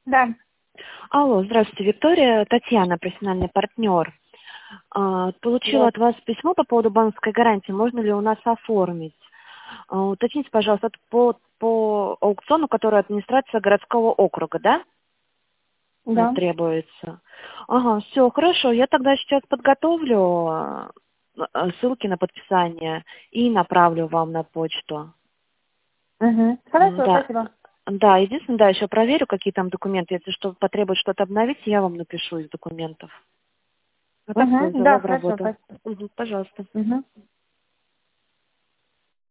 Да, Алло, здравствуйте, Виктория, Татьяна, профессиональный партнер. Получила да. от вас письмо по поводу банковской гарантии. Можно ли у нас оформить? Уточните, пожалуйста, это по аукциону, который администрация городского округа, да, Да. требуется? Ага, все, хорошо. Я тогда сейчас подготовлю ссылки на подписание и направлю вам на почту. Угу. Хорошо, Да. спасибо. Да, единственное, да, еще проверю, какие там документы. Если что потребует что-то обновить, я вам напишу из документов. А так все, Угу. взяла Да, в хорошо, работу. спасибо. Мгм, пожалуйста. Угу.